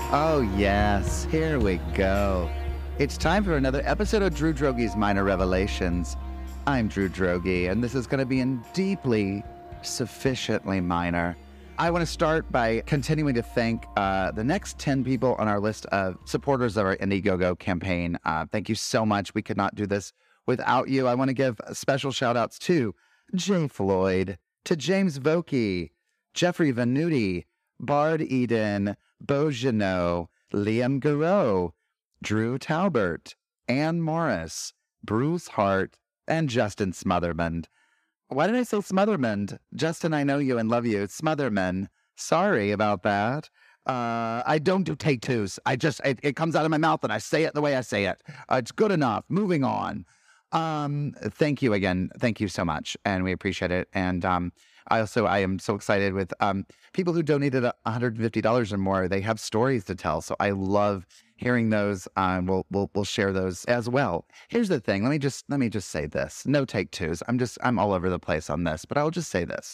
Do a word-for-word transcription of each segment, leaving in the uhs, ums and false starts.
Oh, yes. Here we go. It's time for another episode of Drew Droege's Minor Revelations. I'm Drew Droege, and this is going to be in deeply, sufficiently minor. I want to start by continuing to thank uh, the next ten people on our list of supporters of our Indiegogo campaign. Uh, thank you so much. We could not do this without you. I want to give special shout-outs to Jay Floyd, to James Vokey, Jeffrey Venuti, Bard Eden, Beau Janot, Liam Garreau, Drew Talbert, Ann Morris, Bruce Hart, and Justin Smotherman. Why did I say Smotherman? Justin, I know you and love you. Smotherman. Sorry about that. Uh, I don't do take twos. I just, it, it comes out of my mouth and I say it the way I say it. Uh, it's good enough. Moving on. Um, thank you again. Thank you so much. And we appreciate it. And, um, I also, I am so excited with, um, people who donated one hundred fifty dollars or more. They have stories to tell. So I love hearing those. Um, we'll, we'll, we'll share those as well. Here's the thing. Let me just, let me just say this. No take twos. I'm just, I'm all over the place on this, but I'll just say this.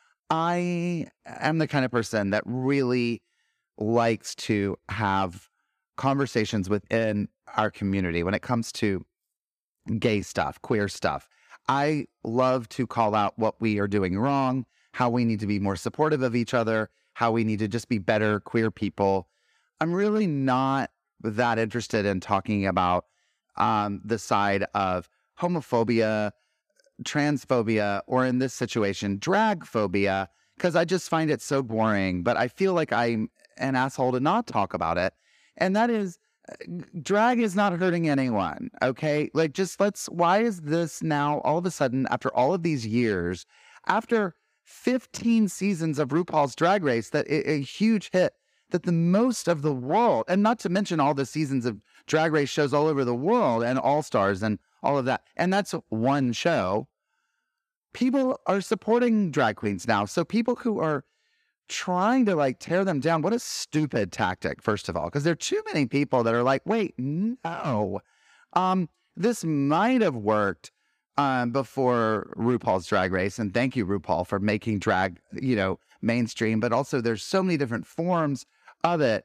I am the kind of person that really likes to have conversations within our community when it comes to gay stuff, queer stuff. I love to call out what we are doing wrong, how we need to be more supportive of each other, how we need to just be better queer people. I'm really not that interested in talking about um, the side of homophobia, transphobia, or in this situation, drag phobia, because I just find it so boring. But I feel like I'm an asshole to not talk about it. And that is, drag is not hurting anyone, okay? Like, just let's, why is this now, all of a sudden, after all of these years, after fifteen seasons of RuPaul's Drag Race, that a, a huge hit, that the most of the world, and not to mention all the seasons of Drag Race shows all over the world, and All Stars, and all of that, and that's one show, people are supporting drag queens now. So people who are trying to like tear them down, what a stupid tactic, first of all, because there are too many people that are like, wait, no, um, this might have worked um, before RuPaul's Drag Race, and thank you, RuPaul, for making drag, you know, mainstream, but also there's so many different forms of it.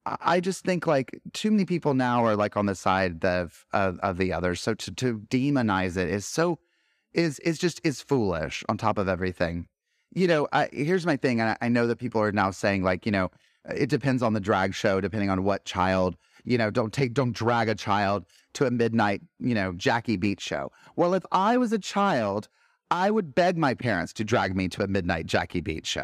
I just think like too many people now are like on the side of, of, of the others. So to, to demonize it is so, is, is just, is foolish on top of everything. You know, I, here's my thing. And I, I know that people are now saying like, you know, it depends on the drag show, depending on what child, you know, don't take, don't drag a child to a midnight, you know, Jackie Beat show. Well, if I was a child, I would beg my parents to drag me to a midnight Jackie Beat show.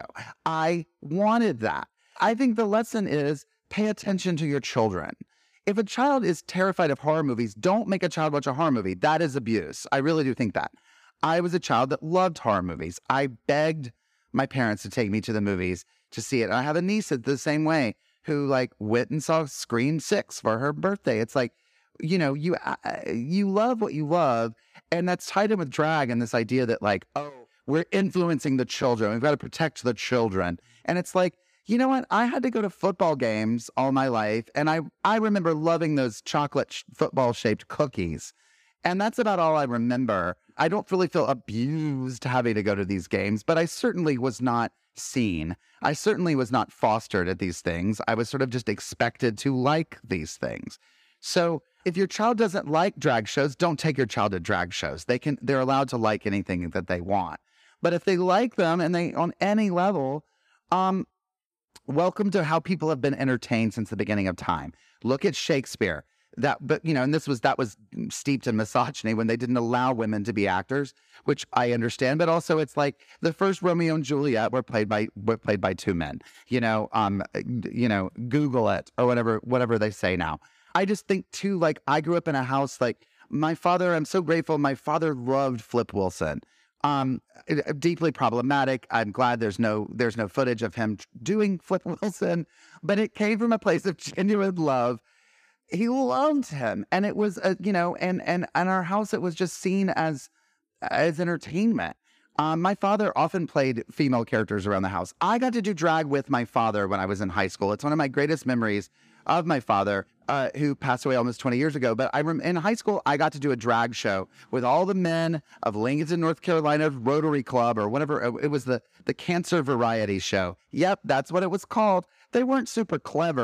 I wanted that. I think the lesson is pay attention to your children. If a child is terrified of horror movies, don't make a child watch a horror movie. That is abuse. I really do think that. I was a child that loved horror movies. I begged my parents to take me to the movies to see it. I have a niece at the same way who like went and saw Scream six for her birthday. It's like, you know, you uh, you love what you love, and that's tied in with drag and this idea that like, oh, we're influencing the children. We've got to protect the children. And it's like, you know what? I had to go to football games all my life, and I, I remember loving those chocolate sh- football-shaped cookies. And that's about all I remember. I don't really feel abused having to go to these games, but I certainly was not seen. I certainly was not fostered at these things. I was sort of just expected to like these things. So if your child doesn't like drag shows, don't take your child to drag shows. They can, they're allowed to like anything that they want. But if they like them and they, on any level, um, welcome to how people have been entertained since the beginning of time. Look at Shakespeare. That, but you know, and this was, that was steeped in misogyny when they didn't allow women to be actors, which I understand, but also it's like the first Romeo and Juliet were played by, were played by two men, you know, um, you know, Google it or whatever, whatever they say now. I just think too, like I grew up in a house, like my father, I'm so grateful. My father loved Flip Wilson. Um, deeply problematic. I'm glad there's no, there's no footage of him doing Flip Wilson, but it came from a place of genuine love. He loved him, and it was, uh, you know, and and and our house, it was just seen as as entertainment. Um, my father often played female characters around the house. I got to do drag with my father when I was in high school. It's one of my greatest memories of my father, uh, who passed away almost twenty years ago. But I rem- in high school, I got to do a drag show with all the men of Lincoln, North Carolina Rotary Club, or whatever. It was the the Cancer Variety Show. Yep, that's what it was called. They weren't super clever.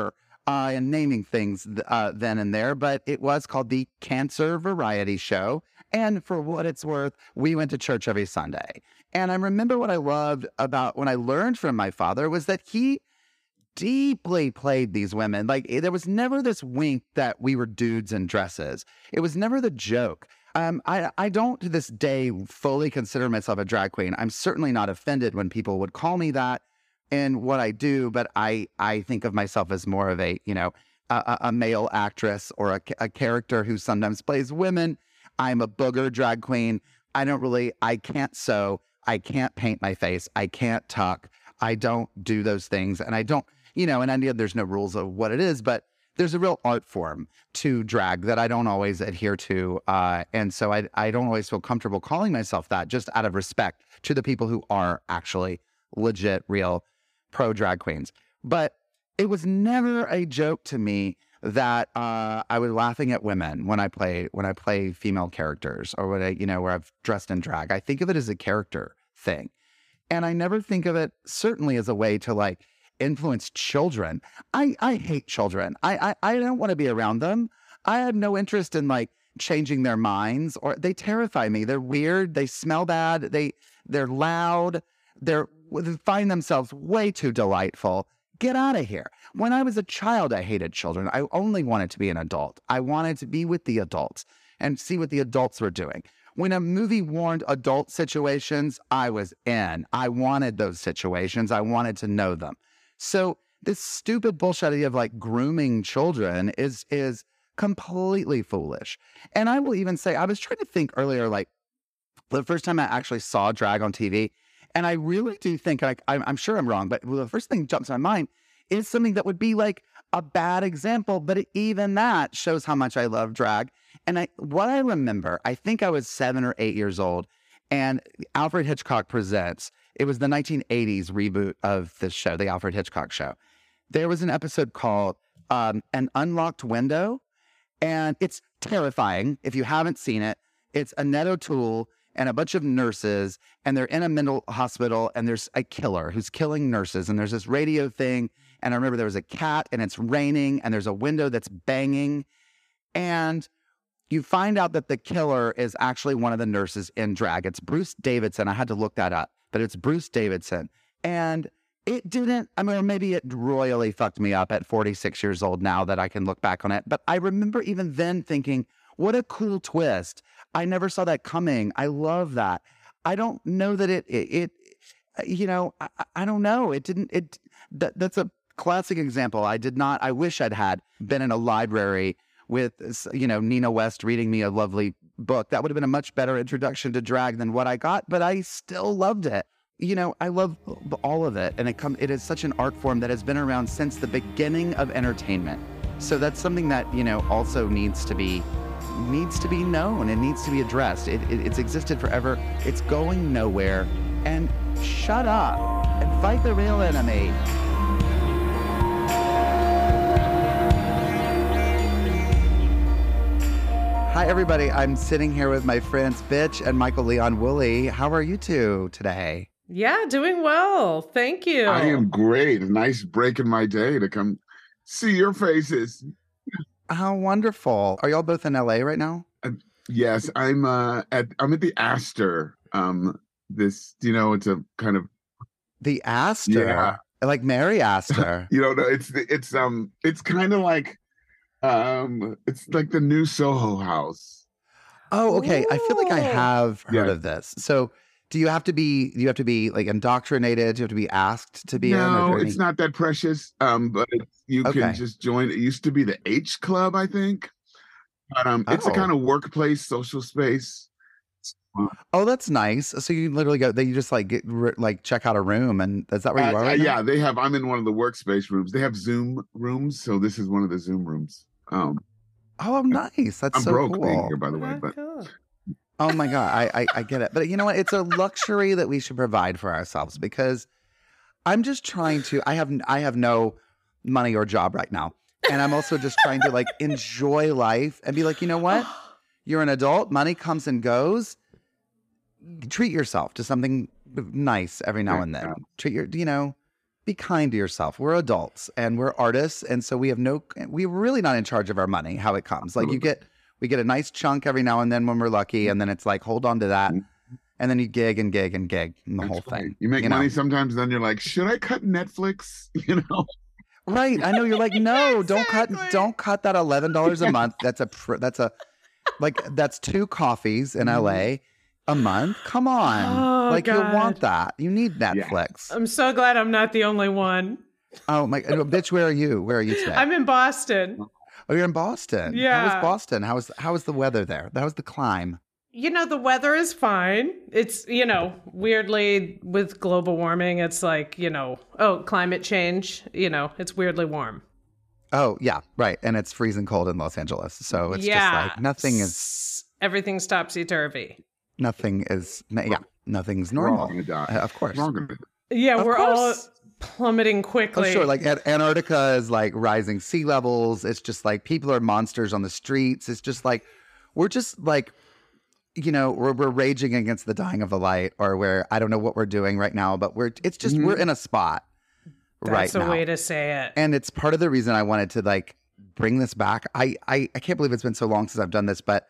uh, and naming things uh, then and there, but it was called the Cancer Variety Show. And for what it's worth, we went to church every Sunday. And I remember what I loved about when I learned from my father was that he deeply played these women. Like there was never this wink that we were dudes in dresses. It was never the joke. Um, I, I don't to this day fully consider myself a drag queen. I'm certainly not offended when people would call me that in what I do, but I, I think of myself as more of a, you know, a, a male actress or a, a character who sometimes plays women. I'm a booger drag queen. I don't really, I can't sew. I can't paint my face. I can't tuck. I don't do those things. And I don't, you know, and I know there's no rules of what it is, but there's a real art form to drag that I don't always adhere to. Uh, and so I, I don't always feel comfortable calling myself that, just out of respect to the people who are actually legit, real pro drag queens. But it was never a joke to me that uh, I was laughing at women when I play when I play female characters, or when I, you know, where I've dressed in drag. I think of it as a character thing. And I never think of it certainly as a way to like influence children. I, I hate children. I, I, I don't want to be around them. I have no interest in like changing their minds, or they terrify me. They're weird. They smell bad. They, they're loud. They're, they find themselves way too delightful. Get out of here. When I was a child, I hated children. I only wanted to be an adult. I wanted to be with the adults and see what the adults were doing. When a movie warned adult situations, I was in. I wanted those situations. I wanted to know them. So this stupid bullshit idea of like grooming children is is completely foolish. And I will even say, I was trying to think earlier, like the first time I actually saw drag on T V, and I really do think, like, I'm, I'm sure I'm wrong, but the first thing that jumps to my mind is something that would be like a bad example, but it, even that shows how much I love drag. And I, what I remember, I think I was seven or eight years old, and Alfred Hitchcock Presents, it was the nineteen eighties reboot of this show, The Alfred Hitchcock Show. There was an episode called um, An Unlocked Window, and it's terrifying. If you haven't seen it, it's Annette O'Toole and a bunch of nurses, and they're in a mental hospital, and there's a killer who's killing nurses, and there's this radio thing, and I remember there was a cat, and it's raining, and there's a window that's banging, and you find out that the killer is actually one of the nurses in drag. It's Bruce Davidson. I had to look that up, but it's Bruce Davidson. And it didn't, I mean, or maybe it royally fucked me up at forty-six years old now that I can look back on it. But I remember even then thinking, what a cool twist. I never saw that coming. I love that. I don't know that it, it, it you know, I, I don't know. It didn't, it, that, that's a classic example. I did not, I wish I'd had been in a library with, you know, Nina West reading me a lovely book. That would have been a much better introduction to drag than what I got, but I still loved it. You know, I love all of it. And it come, it is such an art form that has been around since the beginning of entertainment. So that's something that, you know, also needs to be, needs to be known. It needs to be addressed. It, it, it's existed forever. It's going nowhere. And shut up and fight the real enemy. Hi, everybody. I'm sitting here with my friends Bitch and Michael Leon Woolley. How are you two today? Yeah, doing well. Thank you. I am great. A nice break in my day to come see your faces. How wonderful. Are y'all both in L A right now? Uh, yes, I'm uh, at I'm at the Astor. Um, this, you know, it's a kind of the Astor. Yeah. Like Mary Astor. You know, it's it's um it's kind of like um it's like the new Soho House. Oh, okay. I feel like I have heard Yeah. of this. So do you have to be, do you have to be like indoctrinated? Do you have to be asked to be in? No, Or it's not that precious. Um, but it, you Okay. can just join. It used to be the H Club, I think. But um, it's a Oh. kind of workplace social space. Oh, that's nice. So you literally go, they you just like get r- like check out a room, and is that where you Uh, are uh, right now? yeah, they have. I'm in one of the workspace rooms. They have Zoom rooms, so this is one of the Zoom rooms. Um, Oh, nice. That's I'm so broke cool. being here, by the way, Oh, but cool. Oh my God. I, I, I get it. But you know what? It's a luxury that we should provide for ourselves, because I'm just trying to, I have, I have no money or job right now. And I'm also just trying to like enjoy life and be like, you know what? You're an adult. Money comes and goes. Treat yourself to something nice every now and then. Yeah. Treat your, you know, be kind to yourself. We're adults and we're artists, and so we have no. We're really not in charge of our money. How it comes, like you get, we get a nice chunk every now and then when we're lucky, and then it's like hold on to that, and then you gig and gig and gig and the That's whole right. thing. You make you money know? sometimes, then you're like, should I cut Netflix? You know. Right. I know you're like, no, don't cut, Exactly. don't cut that eleven dollars a month. That's a, pr- that's a, like, that's two coffees in L A a month. Come on. Oh, like you want God. that. You need Netflix. I'm so glad I'm not the only one. Oh my, uh, bitch, where are you? Where are you today? I'm in Boston. Oh, you're in Boston. How Yeah. was Boston? How was, how was the weather there? How was the climb? You know, the weather is fine. It's, you know, weirdly with global warming, it's like, you know, oh, climate change, you know, it's weirdly warm. Oh yeah. Right. And it's freezing cold in Los Angeles. So it's yeah. just like nothing is, S- Everything's topsy-turvy. nothing is, yeah, nothing's We're all normal. gonna die. Uh, of course. We're all gonna die. Yeah, Of we're all course. plummeting Oh, quickly. sure. Like An- Antarctica is like rising sea levels. It's just like people are monsters on the streets. It's just like we're just like, you know, we're we're raging against the dying of the light, or where I don't know what we're doing right now, but we're it's just Mhm. we're in a spot right That's a now, way to say it. and it's part of the reason I wanted to like bring this back. I I I can't believe it's been so long since I've done this, but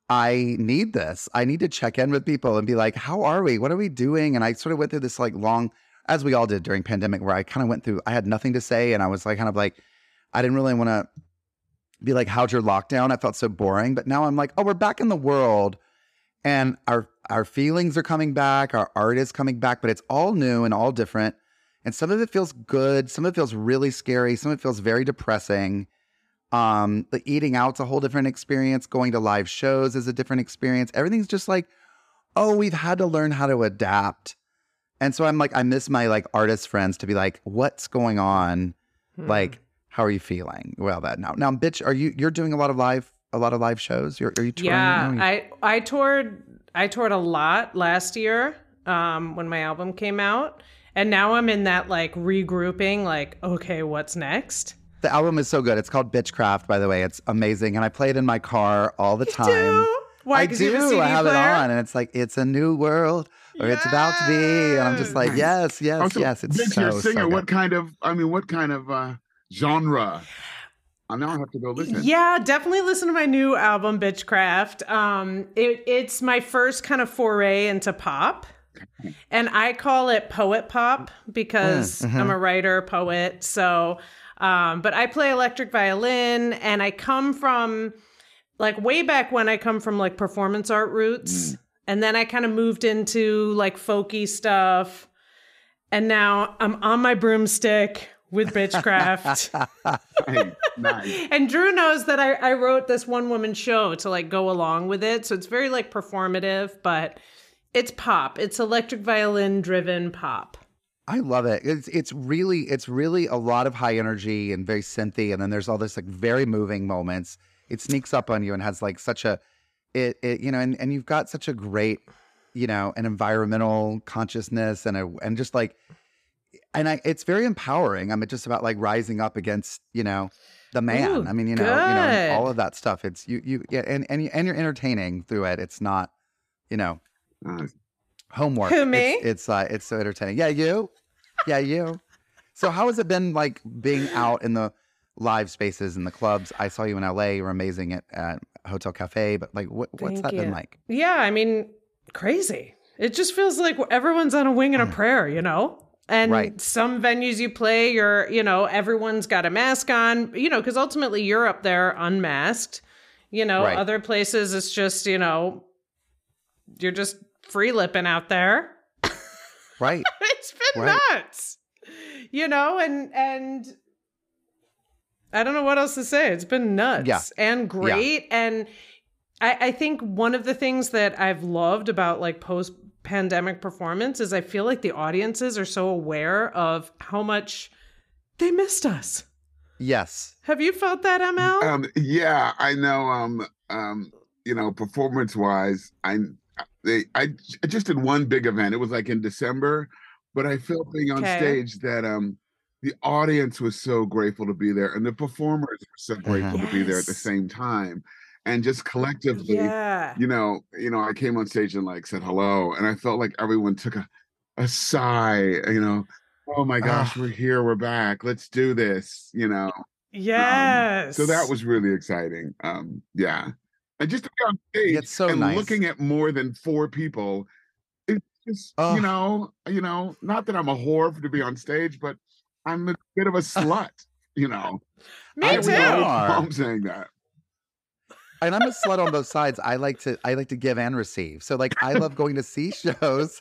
I need this. I need to check in with people and be like, how are we? What are we doing? And I sort of went through this like long, as we all did during pandemic, where I kind of went through, I had nothing to say. And I was like, kind of like, I didn't really want to be like, how's your lockdown? I felt so boring. But now I'm like, oh, we're back in the world and our, our feelings are coming back. Our art is coming back, but it's all new and all different. And some of it feels good. Some of it feels really scary. Some of it feels very depressing. Um, the eating out's a whole different experience. Going to live shows is a different experience. Everything's just like, oh, we've had to learn how to adapt. And so I'm like, I miss my like artist friends to be like, what's going on? Hmm. Like, how are you feeling? Well, that now, now, bitch, are you you're doing a lot of live a lot of live shows? You're are you touring? Yeah, now? I I toured I toured a lot last year um, when my album came out, and now I'm in that like regrouping. Like, okay, what's next? The album is so good. It's called Bitchcraft, by the way. It's amazing, and I play it in my car all the time. Do? Why? I 'Cause you have a do. C D I have player? it on, and it's like it's a new world, or it's about to be, and I'm just like, yes, yes, Also, yes. It's Vince, so you're a singer. so good. What kind of? I mean, what kind of uh, genre? I now have to go listen. Yeah, definitely listen to my new album, Bitchcraft. Um, it, it's my first kind of foray into pop. And I call it poet pop because Mm, mhm. I'm a writer, poet. So, um, but I play electric violin, and I come from like way back when I come from like performance art roots. Mm. And then I kind of moved into like folky stuff. And now I'm on my broomstick with Bitchcraft. Nice, nice. And Drew knows that I, I wrote this one woman show to like go along with it. So it's very like performative, but it's pop. It's electric violin driven pop. I love it. It's it's really it's really a lot of high energy and very synthy, and then there's all this like very moving moments. It sneaks up on you and has like such a it, it you know, and, and you've got such a great, you know, an environmental consciousness and a and just like and I it's very empowering. I mean, just about like rising up against, you know, the man. Ooh, I mean, you know, you know, and all good. of that stuff. It's you you yeah, and and, you- and you're entertaining through it. It's not, you know, Nice. homework. Who, me? It's it's, uh, it's so entertaining. Yeah, you. Yeah, you. So how has it been like being out in the live spaces and the clubs? I saw you in L A. You were amazing at, at Hotel Cafe, but like, what, what's Thank that been you. like? Yeah, I mean, crazy. It just feels like everyone's on a wing and a prayer, you know? And Right. some venues you play, you're, you know, everyone's got a mask on, you know, because ultimately you're up there unmasked. You know, Right. other places it's just, you know, you're just free lipping out there. Right. It's been Right. nuts. You know, and and I don't know what else to say. It's been nuts Yeah. and great. And I, I think one of the things that I've loved about like post pandemic performance is I feel like the audiences are so aware of how much they missed us. Yes. Have you felt that, M L? Um, yeah, I know. Um, um, you know, performance wise, I they I, I just did one big event. It was like in December, but I felt being on Okay. stage that um the audience was so grateful to be there, and the performers were so grateful to be there at the Yes. same time, and just collectively, Yeah. you know, you know, I came on stage and like said hello, and I felt like everyone took a a sigh, you know, oh my gosh, Oh, we're here, we're back. Let's do this, you know. Um, so that Yes. was really exciting. Um, yeah. And just to be on yeah, stage it's so and nice. looking at more than four people, it's just, you Oh, know, you know, not that I'm a whore for to be on stage, but I'm a bit of a slut, you know. Me I There we we all go. too. are. I'm saying that. And I'm a slut on both sides. I like to I like to give and receive. So like I love going to see shows.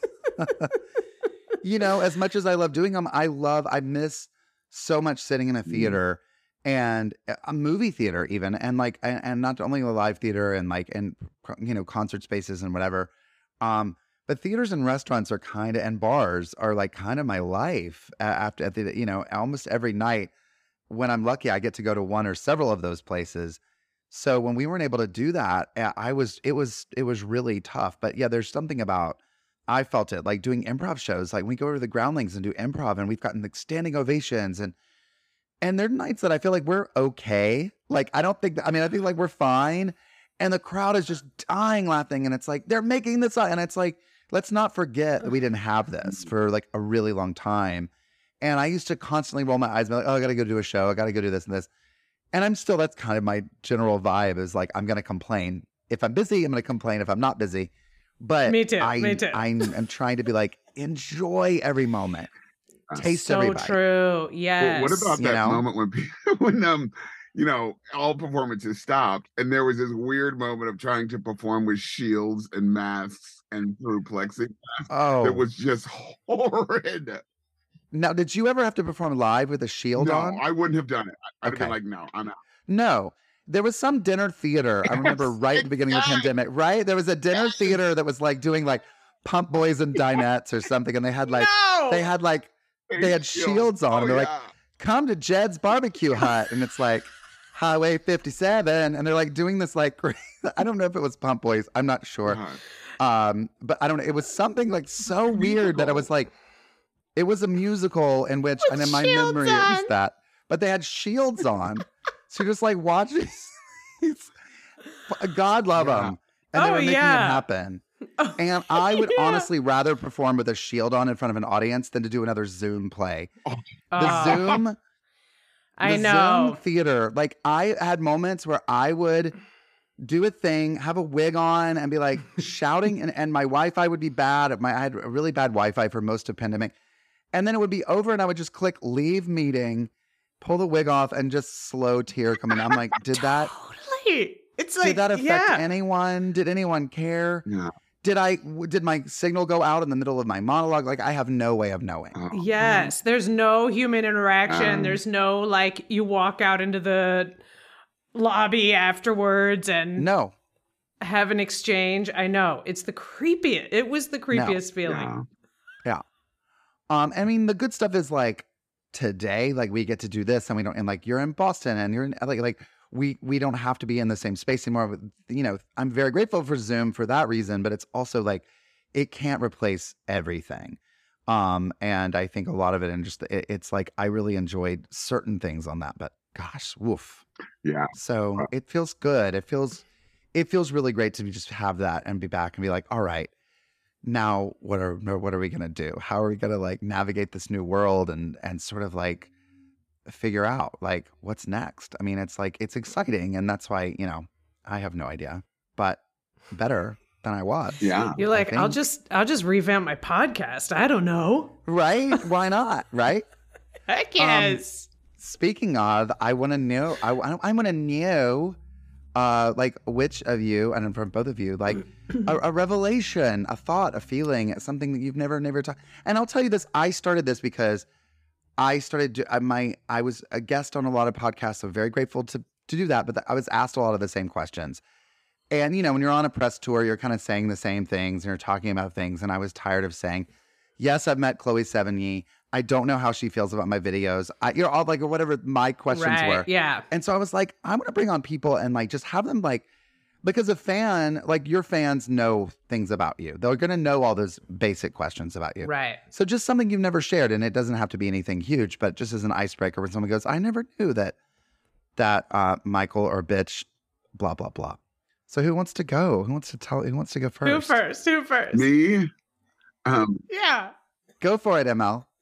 You know, as much as I love doing them, I love I miss so much sitting in a Mm. theater and a a movie theater even and like and, and not only a live theater and like and you know concert spaces and whatever. Um but theaters and restaurants are kind of and bars are like kind of my life a- after at the you know almost every night when I'm lucky I get to go to one or several of those places. So when we weren't able to do that, uh, I was it was it was really tough. But yeah, there's something about I felt it like doing improv shows. Like we go over to the Groundlings and do improv, and we've gotten like standing ovations, and and there are nights that I feel like we're okay. Like I don't think that, I mean I think like we're fine, and the crowd is just dying laughing, and it's like they're making this up, and it's like let's not forget that we didn't have this for like a really long time. And I used to constantly roll my eyes, and be like, oh, I got to go do a show, I got to go do this and this. And I'm still, that's kind of my general vibe is like, I'm going to complain. If I'm busy, I'm going to complain if I'm not busy. But Me too. I, Me too. I'm, I'm trying to be like, enjoy every moment, Uh, taste So every bite. true. Well, Yes. what about You that know? moment when people, when um, you know, all performances stopped and there was this weird moment of trying to perform with shields and masks and through plexiglass that Oh, was just horrid. now, did you ever have to perform live with a shield No, on? I wouldn't have done it. I'd have been Okay. like, no, I'm out. No. There was some dinner theater. I remember Yes, right at the beginning of the yes, pandemic, right? There was a dinner yes. theater that was like doing like Pump Boys and Dinettes or something. And they had like, no. they had like, they had shields on. Oh, And they're like, yeah. come to Jed's Barbecue Hut. And it's like Highway fifty-seven. And they're like doing this like, I don't know if it was Pump Boys. I'm not sure. God. Um, but I don't know. It was something like so weird that I was like, it was a musical in which, With and in my shields memory, it was on. that, but they had shields on. So you're just like watching. these- God love Yeah. them. And they Oh, were making yeah. it happen. Oh, And I would yeah. honestly rather perform with a shield on in front of an audience than to do another Zoom play. The Oh, Zoom, I the know. Zoom theater, like I had moments where I would do a thing, have a wig on, and be like shouting, and, and my Wi-Fi would be bad. My I had a really bad Wi-Fi for most of pandemic, and then it would be over, and I would just click leave meeting, pull the wig off, and just slow tear coming. I'm like, did that Totally. It's like, did that affect yeah. anyone? Did anyone care? Yeah. Did I w- did my signal go out in the middle of my monologue? Like I have no way of knowing. Oh, Yes, there's no human interaction. Um, There's no like you walk out into the lobby afterwards and No, have an exchange. I know. It's the creepiest. It was the creepiest feeling. yeah. um, I mean the good stuff is like today, like we get to do this, and we don't, and like you're in Boston, and you're in like like we we don't have to be in the same space anymore. But, you know, I'm very grateful for Zoom for that reason, but it's also like it can't replace everything. Um, and I think a lot of it, and just it, it's like I really enjoyed certain things on that, but gosh, woof. Yeah. So it feels good. It feels it feels really great to just have that and be back and be like, all right, now what are what are we gonna do? How are we gonna like navigate this new world and and sort of like figure out like what's next? I mean, it's like it's exciting, and that's why, you know, I have no idea, but better than I was. Yeah. You're like, I I'll think- just I'll just revamp my podcast. I don't know. Right? Why not? Right? Heck yes. Speaking of, I want to know. I I want to know, uh, like which of you, and from both of you, like a, a revelation, a thought, a feeling, something that you've never, never talked. And I'll tell you this: I started this because I started do, I, my. I was a guest on a lot of podcasts, so very grateful to to do that. But I was asked a lot of the same questions. And you know, when you're on a press tour, you're kind of saying the same things, and you're talking about things. And I was tired of saying, "Yes, I've met Chloe Sevigny. I don't know how she feels about my videos." I, you know, all like or whatever my questions Right. were. Yeah. And so I was like, I'm going to bring on people and like just have them like, because a fan, like your fans know things about you. They're going to know all those basic questions about you. Right. So just something you've never shared, and it doesn't have to be anything huge, but just as an icebreaker when someone goes, I never knew that, that uh, Michael or bitch, blah, blah, blah. So who wants to go? Who wants to tell, who wants to go first? Who first? Who first? Me, um, Yeah. Go for it, M L.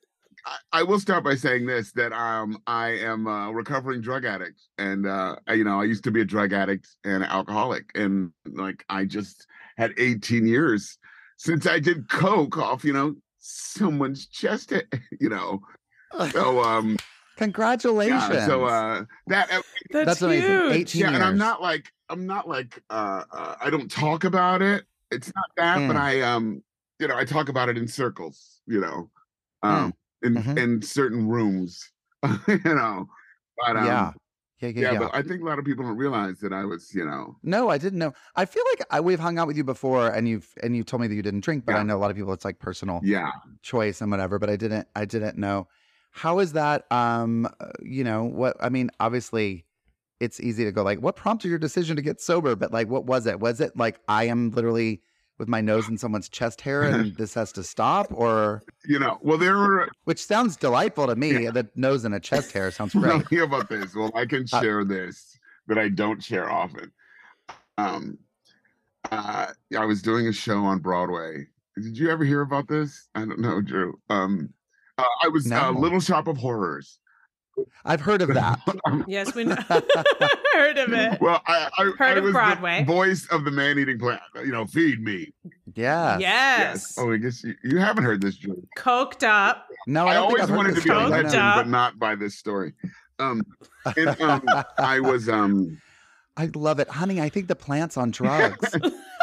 I, I will start by saying this, that um I am a recovering drug addict, and uh I, you know, I used to be a drug addict and alcoholic, and like I just had eighteen years since I did coke off, you know, someone's chest, you know. So um Congratulations. yeah, so uh that That's, That's amazing. huge. eighteen yeah, years. and I'm not like I'm not like uh, uh I don't talk about it. It's not that, Mm. but I um you know, I talk about it in circles, you know, um in Mhm. in certain rooms, you know. But um yeah. Yeah, yeah, yeah, yeah. but I think a lot of people don't realize that I was, you know, No, I didn't know. I feel like I, we've hung out with you before, and you've and you told me that you didn't drink, but Yeah. I know a lot of people it's like personal yeah. choice and whatever. But I didn't. I didn't know. How is that? Um, uh, you know what? I mean, obviously, it's easy to go like, what prompted your decision to get sober? But like, what was it? Was it like I am literally with my nose in someone's chest hair, and this has to stop, or You know, well, there were which sounds delightful to me. Yeah. The nose and a chest hair sounds Well, great. hear about this. Well, I can Uh, share this, but I don't share often. Um, uh, I was doing a show on Broadway. Did you ever hear about this? I don't know, Drew. Um, uh, I was uh, No. Little Shop of Horrors. I've heard of that. Um, Yes, we know. Heard of it. well, I, I, Heard I of was Broadway. the voice of the man-eating plant. You know, feed me. Yeah. Yes. Oh, I guess you, you haven't heard this, Drew. Coked up. No, I I don't think always I've heard wanted this to be a story. No, no. legend, Up. but not by this story. Um, and um, I was um, I love it, honey. I think the plant's on drugs.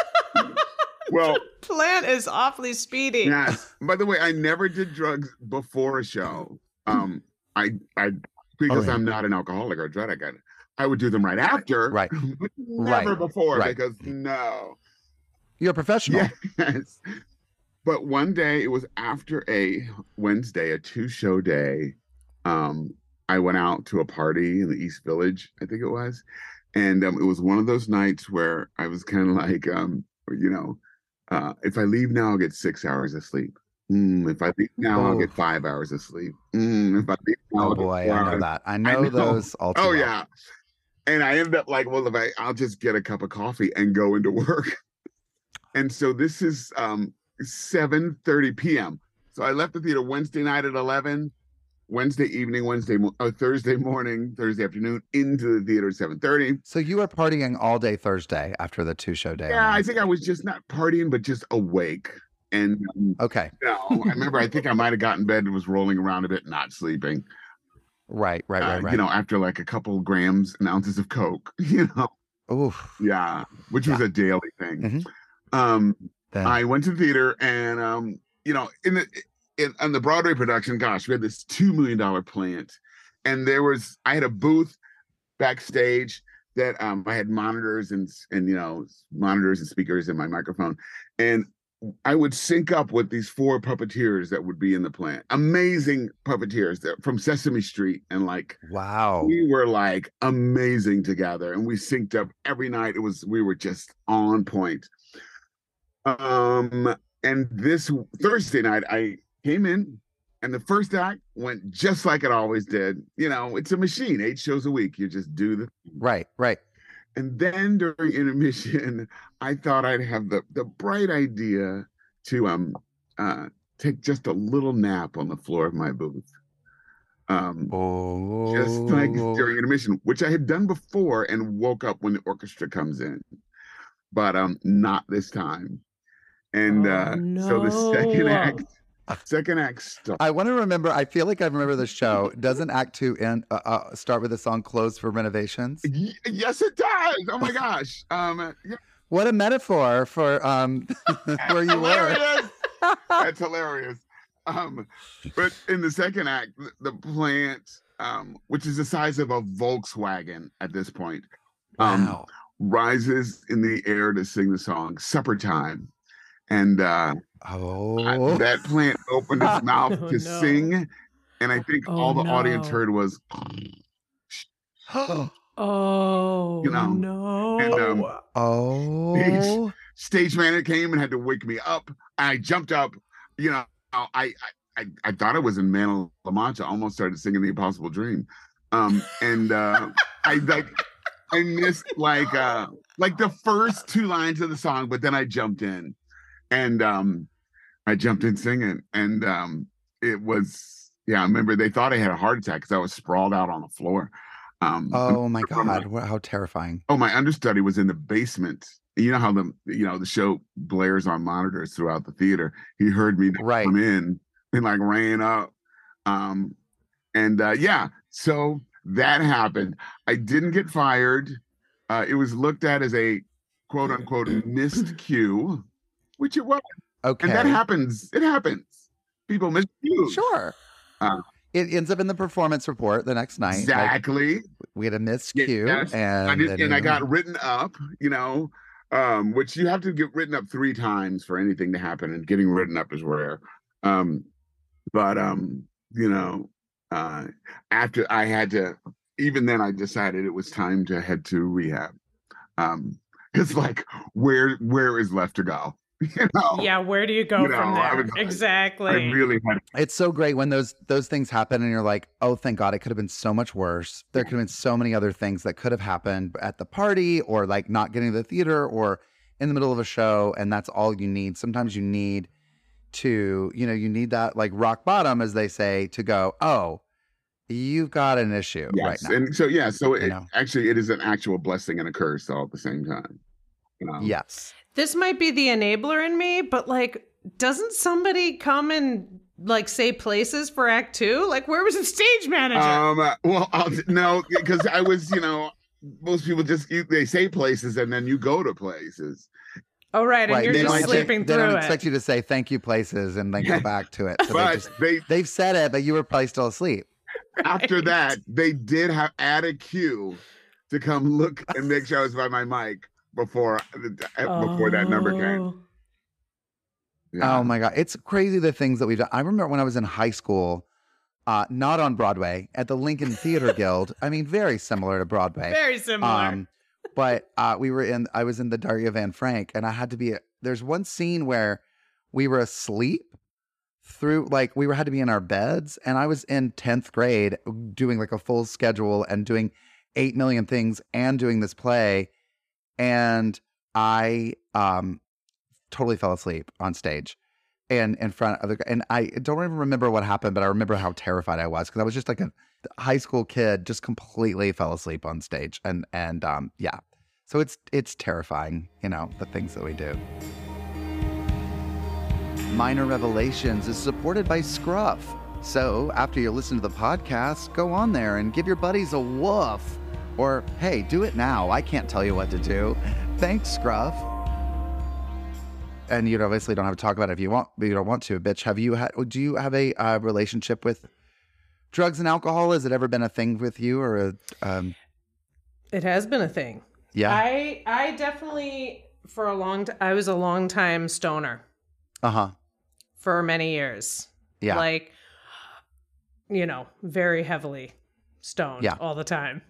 well, Plant is awfully speedy. yes. By the way, I never did drugs before a show. Um, I, I, because yeah. I'm not an alcoholic or a drug addict. I would do them right after, Right. but never Right. before Right. because no. You're a professional. Yes. But one day, it was after a Wednesday, a two-show day. Um, I went out to a party in the East Village, I think it was, and um, it was one of those nights where I was kind of like, um, you know, uh, if I leave now, I'll get six hours of sleep. Mm, if I leave now, I'll Oh. get five hours of sleep. Mm, if I leave now, Oh I'll get boy, four I know hours. that. I know, know. those all too Oh well. yeah. And I ended up like, well, if I, I'll just get a cup of coffee and go into work. And so this is um, seven thirty p.m. So I left the theater Wednesday night at eleven, Wednesday evening, Wednesday, mo- uh, Thursday morning, Thursday afternoon, into the theater at seven thirty. So you were partying all day Thursday after the two show day. on Yeah, I think Wednesday. I was just not partying, but just awake. And um, Okay. you know, I remember, I think I might have gotten in bed and was rolling around a bit, not sleeping. Right, right, Uh, right, right. You know, after like a couple grams and ounces of Coke, you know, Oof. yeah, which was Yeah. a daily thing. Mhm. Um, Then, I went to the theater, and um, you know, in the in on the Broadway production, gosh, we had this two million dollar plant, and there was I had a booth backstage that um I had monitors and and you know monitors and speakers and my microphone, and I would sync up with these four puppeteers that would be in the plant. Amazing puppeteers that from Sesame Street, and like wow. we were like amazing together, and we synced up every night. It was we were just on point. Um, and this Thursday night, I came in, and the first act went just like it always did. You know, it's a machine, eight shows a week. You just do the. Right, right. And then during intermission, I thought I'd have the the bright idea to um uh take just a little nap on the floor of my booth. Um, Oh. just like during intermission, which I had done before and woke up when the orchestra comes in, but um, not this time. And Oh, uh, so the second no. act, second act starts. I want to remember. I feel like I remember the show. Doesn't Act Two end uh, uh, start with a song "Closed for Renovations"? Y- yes, it does. Oh my gosh. Um, yeah, What a metaphor for um where you were. hilarious. That's hilarious. Um, but in the second act, the, the plant, um, which is the size of a Volkswagen at this point, um, Wow. rises in the air to sing the song "Supper Time," and uh, I- Oh. that plant opened its mouth Oh, to no. sing, and I think Oh, all the audience no. heard was. Oh, You know, no. and, um, oh. Stage manager came and had to wake me up. I jumped up. You know, I I I, I thought I was in Man of La Mancha. Almost started singing The Impossible Dream, um, and uh, I like I missed like uh, like the first two lines of the song, but then I jumped in, and um, I jumped in singing, and um, it was Yeah, I remember they thought I had a heart attack because I was sprawled out on the floor. Um, Oh my from my- God, wha- how terrifying. oh, my understudy was in the basement. You know how the you know the show blares on monitors throughout the theater. He heard me Right. come in and like ran up. Um, and uh, yeah, so that happened. I didn't get fired. Uh, it was looked at as a quote unquote missed cue, which it was. Okay. And that happens. It happens. People miss cues. Sure. Uh, It ends up in the performance report the next night. Like, Exactly. we had a missed Yes, cue, and I did, then, and you I know, got written up, you know, um, which you have to get written up three times for anything to happen, and getting written up is rare. Um, but um, you know, uh, after I had to, even then, I decided it was time to head to rehab. Um, it's like where where is left to go? You know, Yeah, where do you go You know, from I there? was- exactly. I really had. it's so great when those those things happen, and you're like, oh, thank God, it could have been so much worse. There could have been so many other things that could have happened at the party, or like not getting to the theater, or in the middle of a show, and that's all you need. Sometimes you need to, you know, you need that like rock bottom, as they say, to go, oh, you've got an issue right Yes, now. and so yeah, so You it, know. actually, it is an actual blessing and a curse all at the same time. Um, Yes. This might be the enabler in me, but like, doesn't somebody come and like say places for Act Two? Like, where was the stage manager? Um. uh, Well, I'll, no, because I was, you know, most people just you, they say places and then you go to places. oh, right, and Right. you're They just don't expect- sleeping they through don't it. expect you to say thank you places and then go back to it. So they But just, they they've said it, but you were probably still asleep. after Right. that they did have add a cue to come look and make sure I was by my mic before before that number came. Oh. Yeah. Oh my God. It's crazy the things that we've done. I remember when I was in high school, uh, not on Broadway, at the Lincoln Theater Guild. I mean, very similar to Broadway. Very similar. Um, but uh, we were in, I was in the Daria Van Frank, and I had to be, there's one scene where we were asleep through, like, we were had to be in our beds, and I was in tenth grade doing like a full schedule and doing eight million things and doing this play. And I um, totally fell asleep on stage and in front of the, and I don't even remember what happened, but I remember how terrified I was because I was just like a high school kid, just completely fell asleep on stage. And, and um, yeah, so it's, it's terrifying, you know, the things that we do. Minor Revelations is supported by Scruff. So after you listen to the podcast, go on there and give your buddies a woof. Or, hey, do it now. I can't tell you what to do. Thanks, Scruff. And you obviously don't have to talk about it if you want, but you don't want to, bitch. Have you had, do you have a uh, relationship with drugs and alcohol? Has it ever been a thing with you or a, um, It has been a thing. yeah? I I definitely for a long time I was a long time stoner Uh-huh. for many years. Yeah. Like, you know, very heavily stoned Yeah. all the time.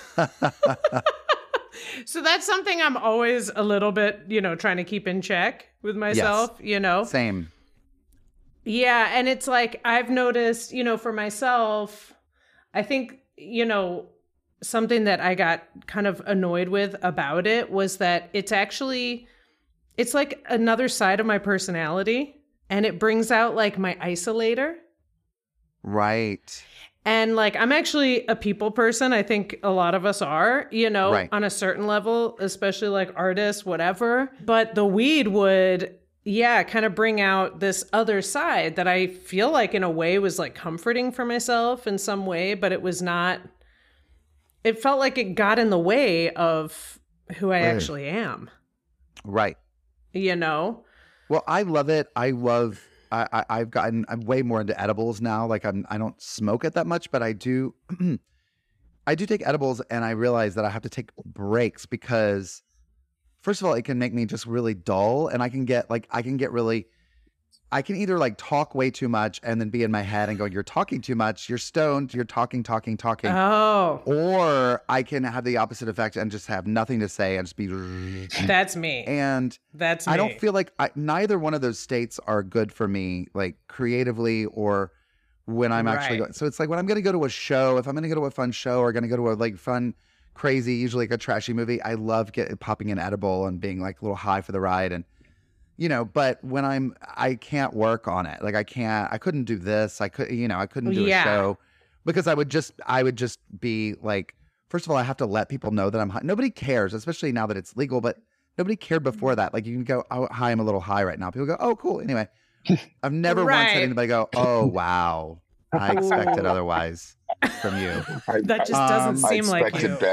So that's something I'm always a little bit, you know, trying to keep in check with myself, you know. Same. Yeah, and it's like I've noticed, you know, for myself, I think, you know, something that I got kind of annoyed with about it was that it's actually it's like another side of my personality, and it brings out like my isolator. Right. And like I'm actually a people person. I think a lot of us are, you know, Right. on a certain level, especially like artists, whatever. But the weed would, yeah, kind of bring out this other side that I feel like in a way was like comforting for myself in some way, but it was not, it felt like it got in the way of who I Right. actually am, Right. you know? Well, I love it. I love. I, I I've gotten. I'm way more into edibles now. Like I'm. I don't smoke it that much, but I do. I do take edibles, and I realize that I have to take breaks because, first of all, it can make me just really dull, and I can get like I can get really. I can either like talk way too much and then be in my head and go, "You're talking too much. You're stoned. You're talking, talking, talking." Oh, Or I can have the opposite effect and just have nothing to say and just be. that's me. And That's me. I don't feel like I, neither one of those states are good for me, like creatively or when I'm actually Right. going. So it's like when I'm going to go to a show, if I'm going to go to a fun show or going to go to a like fun, crazy, usually like a trashy movie, I love get, popping an edible and being like a little high for the ride. And you know, but when I'm, I can't work on it. Like I can't, I couldn't do this. I could, you know, I couldn't do Yeah. a show because I would just, I would just be like, first of all, I have to let people know that I'm high. Nobody cares, especially now that it's legal, but nobody cared before that. Like you can go, oh, hi, I'm a little high right now. People go, oh, cool. Anyway, I've never once had Right. anybody go, oh, wow. I expected otherwise from you. I, That just Um, doesn't I seem like expected you.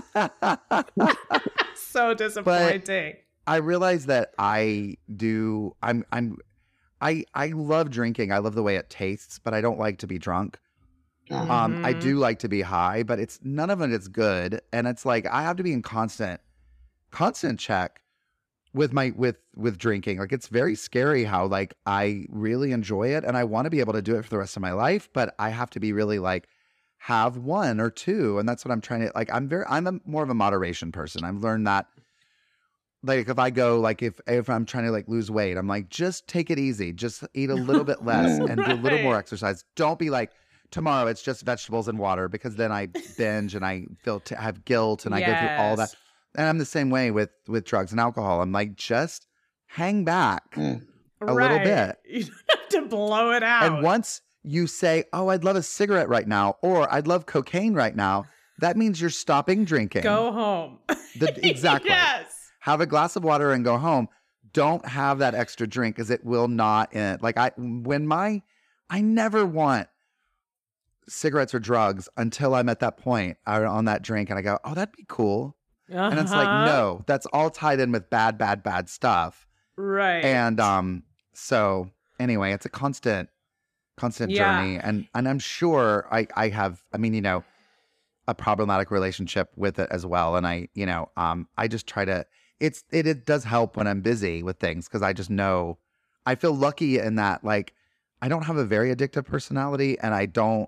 better. So disappointing. I realize that I do. I'm. I'm. I. I love drinking. I love the way it tastes, but I don't like to be drunk. Um, I Mhm. do like to be high, but it's none of it is good, and it's like I have to be in constant, constant check with my with with drinking. Like it's very scary how like I really enjoy it, and I want to be able to do it for the rest of my life, but I have to be really like have one or two, and that's what I'm trying to like. I'm very. I'm a, more of a moderation person. I've learned that. Like if I go like if if I'm trying to like lose weight, I'm like just take it easy, just eat a little bit less and do a little more Right. exercise. Don't be like tomorrow it's just vegetables and water because then I binge and I feel to have guilt and I go through all that. Yes. And I'm the same way with with drugs and alcohol. I'm like just hang back Mm. a little bit. You don't have to blow it out. And once you say, "Oh, I'd love a cigarette right now," or "I'd love cocaine right now," that means you're stopping drinking. Go home. The- exactly. Yes. Have a glass of water and go home. Don't have that extra drink because it will not end. Like I, when my, I never want cigarettes or drugs until I'm at that point uh, on that drink and I go, oh, that'd be cool. And it's like, Uh-huh. no, that's all tied in with bad, bad, bad stuff. Right. And um, so anyway, it's a constant, constant Yeah. journey. And and I'm sure I I have, I mean, you know, a problematic relationship with it as well. And I, you know, um, I just try to. It's it, it does help when I'm busy with things because I just know I feel lucky in that like I don't have a very addictive personality and I don't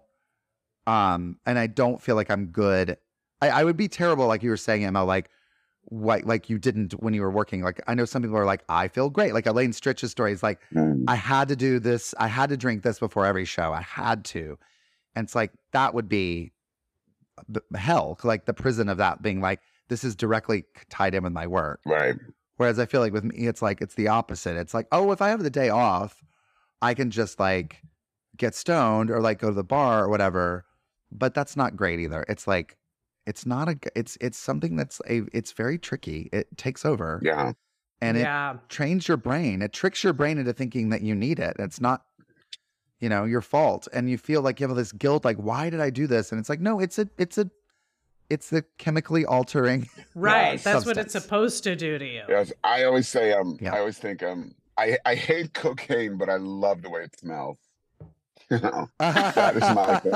um and I don't feel like I'm good. I, I would be terrible like you were saying, Emma, like what like you didn't when you were working. Like I know some people are like, I feel great. Like Elaine Stritch's story is like, Mm. I had to do this, I had to drink this before every show. I had to. And it's like that would be b- hell, like the prison of that being like, this is directly tied in with my work. Right. Whereas I feel like with me, it's like, it's the opposite. It's like, oh, if I have the day off, I can just like get stoned or like go to the bar or whatever. But that's not great either. It's like, it's not a, it's, it's something that's a, it's very tricky. It takes over Yeah. and it yeah. trains your brain. It tricks your brain into thinking that you need it. It's not, you know, your fault. And you feel like you have this guilt, like, why did I do this? And it's like, no, it's a, it's a, it's the chemically altering. Right. Yes. That's what it's Substance. supposed to do to you. Yes. I always say um Yeah. I always think um I I hate cocaine, but I love the way it smells. You know, that is my thing.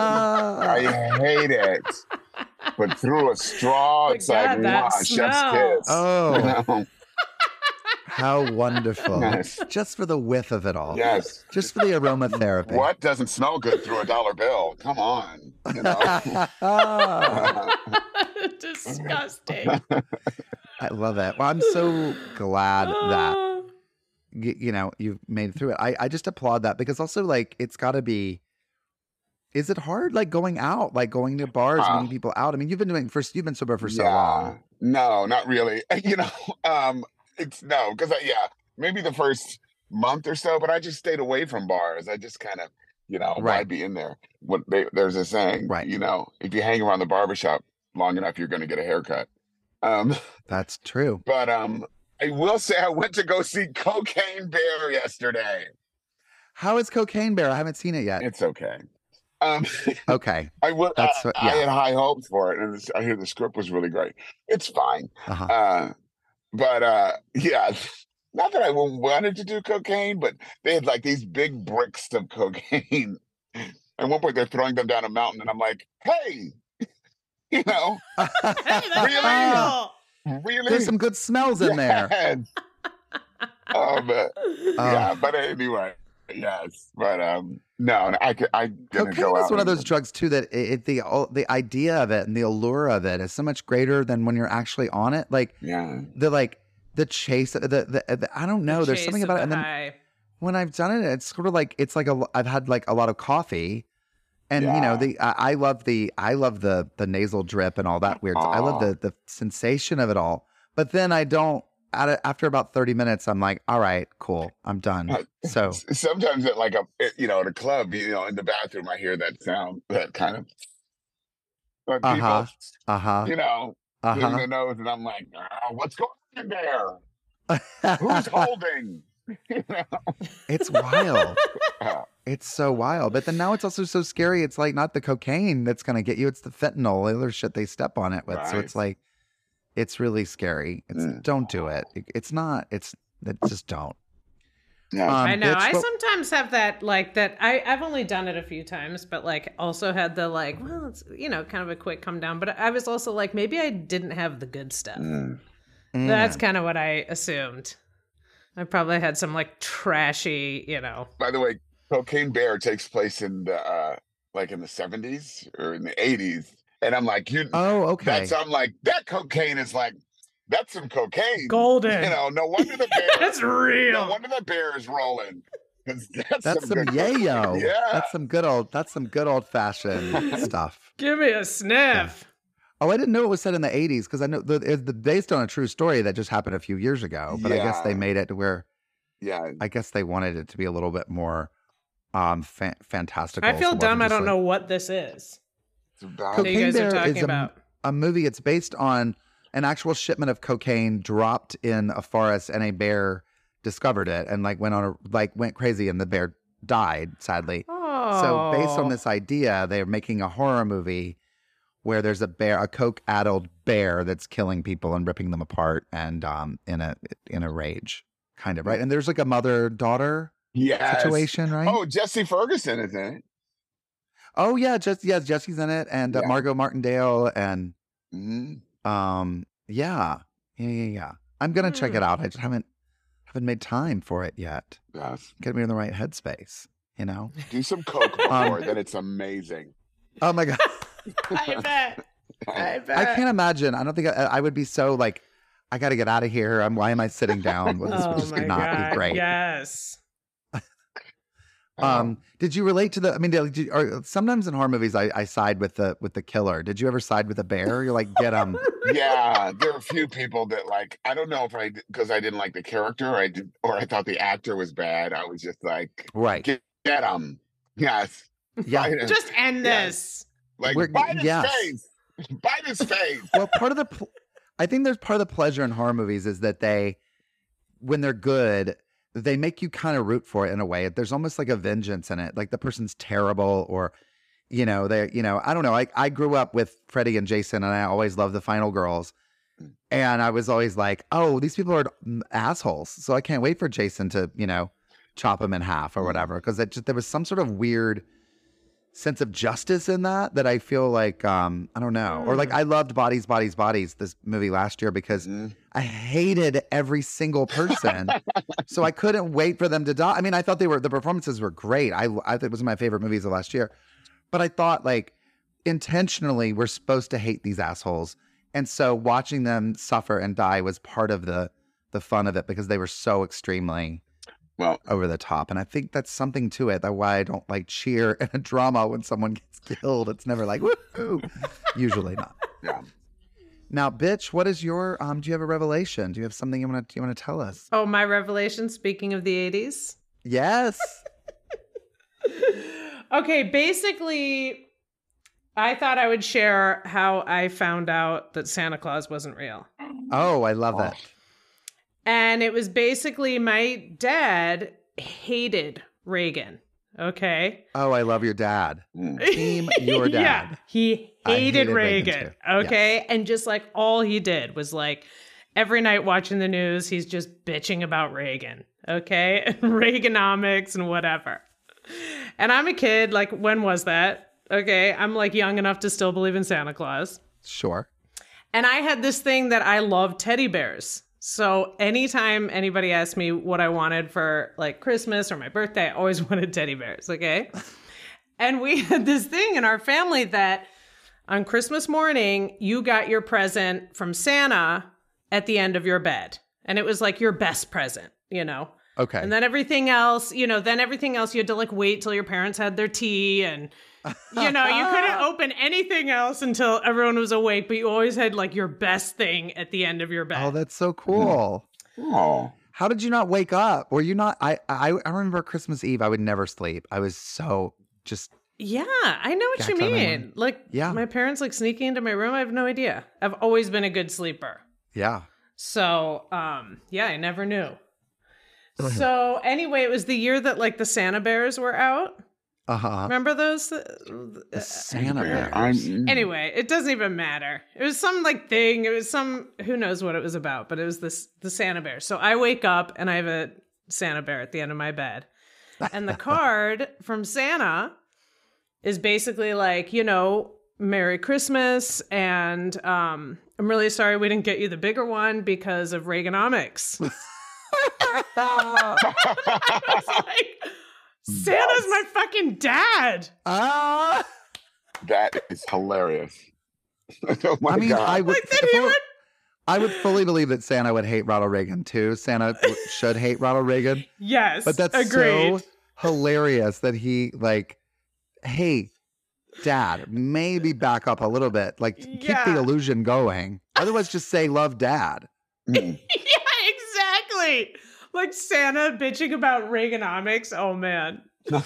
I hate it. But through a straw, But it's like God, that mwah, chef's smell. kiss. Oh. You know? How wonderful. Yes. Just for the whiff of it all. Yes. Just for the aromatherapy. What doesn't smell good through a dollar bill? Come on. You know? Disgusting. I love it. Well, I'm so glad that Uh, y- you know you've made it through it. I, I just applaud that because also like it's got to be. Is it hard like going out, like going to bars, Uh, meeting people out? I mean, you've been doing first. You've been sober for so yeah. long. No, not really. You know, um, it's no, because yeah, maybe the first month or so, but I just stayed away from bars. I just kind of, you know, why Right. be in there? What they, there's a saying, Right. you know, if you hang around the barbershop long enough, you're going to get a haircut. Um, That's true. but um, I will say I went to go see Cocaine Bear yesterday. How is Cocaine Bear? I haven't seen it yet. It's okay. Um, Okay. I will. I, That's what- I yeah. had high hopes for it, and it's, I hear the script was really great. It's fine. Uh-huh. Uh, but uh, yeah, not that I w- wanted to do cocaine, but they had like these big bricks of cocaine. At one point, they're throwing them down a mountain, and I'm like, "Hey, you know, hey, that's Really? cool. really? There's some good smells in there. Yes. Oh, but Oh. yeah, but anyway, yes, but um, no, I could, I didn't Cocaine go is out one of and- those drugs too that it, it the oh, the idea of it and the allure of it is so much greater than when you're actually on it. Like Yeah, the like the chase, the the, the I don't know. The There's chase something of about it. the And then high. when I've done it, it's sort of like it's like a I've had like a lot of coffee, and you know Yeah. the I, I love the I love the the nasal drip and all that weird. I love Aw. the the sensation of it all. But then I don't at a, after about thirty minutes, I'm like, all right, cool, I'm done. So sometimes at like a, you know, at a club, you know, in the bathroom, I hear that sound, that kind of, like uh people, huh, uh huh, you know, uh doing huh. their nose, and I'm like, oh, what's going on in there? Who's holding? You know? It's wild. Uh, It's so wild. But then now it's also so scary. It's like not the cocaine that's going to get you. It's the fentanyl, the other shit they step on it with. So it's Right. like, it's really scary. It's Mm. don't do it. It- It's not, it's, it just don't. yeah. Um, I know. bitch, I what- sometimes have that, like that. I I've only done it a few times, but like also had the like, well, it's you know, kind of a quick come down. But I was also like, maybe I didn't have the good stuff. Mm. Mm. That's kind of what I assumed. I probably had some like trashy, you know. By the way, Cocaine Bear takes place in the uh like in the seventies or in the eighties, and I'm like, you. Oh, okay. That's I'm like that cocaine is like that's some cocaine. Golden. You know, no wonder the bear. That's real. No wonder the bear is rolling. 'Cause That's, That's some good yayo. Yeah. That's some good old, that's some good old fashioned stuff. Give me a sniff. Oh, I didn't know it was set in the eighties because I know the, it's the, based on a true story that just happened a few years ago. But I guess they Yeah. made it to where Yeah. I guess they wanted it to be a little bit more um fa- fantastical. I feel so it dumb. wasn't I just don't like- know what this is. It's about- That you Cocaine guys are Bear talking is a, about. a movie. It's based on an actual shipment of cocaine dropped in a forest, and a bear discovered it and like went on a like went crazy, and the bear died sadly. Oh. So based on this idea, they're making a horror movie where there's a bear, a coke-addled bear that's killing people and ripping them apart, and um in a in a rage, kind of, right? And there's like a mother-daughter yes. situation, right? Oh, Jesse Ferguson is in it. Oh yeah, just yes, Jesse's in it, and uh, Yeah. Margot Martindale, and Mhm. um yeah, yeah, yeah, yeah. I'm gonna check Hmm. it out. I just haven't haven't made time for it yet. Yes. Get me in the right headspace, you know. Do some coke Um, before, then it's amazing. Oh my god. I bet. I bet. I can't imagine. I don't think I, I would be so like, I got to get out of here. I'm, why am I sitting down? Well, this Oh would just my not god! be great. Yes. Um, did you relate to the? I mean, did you, or sometimes in horror movies, I, I side with the with the killer. Did you ever side with the bear? You're like, get him. Yeah, there are a few people that like. I don't know if I because I didn't like the character, or I did, or I thought the actor was bad. I was just like, Right. get, get him. Yes. Yeah. Bite him. Just end Yes. this. Like We're- bite his yes. face. Bite his face. Well, part of the, pl- I think there's part of the pleasure in horror movies is that they, when they're good, they make you kind of root for it in a way. There's almost like a vengeance in it. Like the person's terrible, or, you know, they, you know, I don't know. I, I grew up with Freddie and Jason, and I always loved the Final Girls. And I was always like, oh, these people are assholes. So I can't wait for Jason to, you know, chop him in half or whatever. Because it just, there was some sort of weird sense of justice in that that I feel like, um, I don't know. Or like I loved Bodies, Bodies, Bodies, this movie last year, because Mhm. I hated every single person. So I couldn't wait for them to die. I mean, I thought they were, the performances were great. I, I think it was my favorite movies of last year. But I thought like intentionally we're supposed to hate these assholes. And so watching them suffer and die was part of the the fun of it, because they were so extremely Well, over the top. And I think that's something to it. That's why I don't like cheer in a drama when someone gets killed. It's never like, woohoo. Usually not. yeah. Now, bitch, what is your, um, do you have a revelation? Do you have something you want to, you want to tell us? Oh, my revelation. Speaking of the eighties. Yes. Okay, basically, I thought I would share how I found out that Santa Claus wasn't real. Oh, I love Oh. it. And it was basically my dad hated Reagan. Okay. Oh, I love your dad. Mm. Team your dad. Yeah, he I hated, hated Reagan Reagan. too. Okay. And just like all he did was like every night watching the news, he's just bitching about Reagan. Okay. And Reaganomics and whatever. And I'm a kid. Like, when was that? Okay. I'm like young enough to still believe in Santa Claus. Sure. And I had this thing that I loved teddy bears. So anytime anybody asked me what I wanted for like Christmas or my birthday, I always wanted teddy bears. Okay. And we had this thing in our family that on Christmas morning, you got your present from Santa at the end of your bed. And it was like your best present, you know? Okay. And then everything else, you know, then everything else you had to like wait till your parents had their tea, and you know, you couldn't open anything else until everyone was awake, but you always had like your best thing at the end of your bed. Oh, that's so cool. Oh. How did you not wake up? Were you not? I, I I remember Christmas Eve. I would never sleep. I was so just. Yeah, I know what Gacked you out of my mean. mind. Like, Yeah. my parents like sneaking into my room. I have no idea. I've always been a good sleeper. Yeah. So, um, yeah, I never knew. So anyway, it was the year that like the Santa Bears were out. Uh huh. Remember those? The Santa Bears. I'm, Anyway, it doesn't even matter. It was some like thing. It was some, who knows what it was about, but it was this, the Santa Bear. So I wake up and I have a Santa Bear at the end of my bed. And the card from Santa is basically like, you know, Merry Christmas. And um, I'm really sorry we didn't get you the bigger one because of Reaganomics. I was like, Santa's my fucking dad. Ah. that is hilarious. Oh my I mean, God. I would. Like that he would. I would fully believe that Santa would hate Ronald Reagan too. Santa w- should hate Ronald Reagan, Yes, but that's agreed. so hilarious that he like, hey, Dad, maybe back up a little bit. Like, keep Yeah. the illusion going. Otherwise, just say love, Dad. Mm. Yeah, exactly. Like Santa bitching about Reaganomics. Oh man.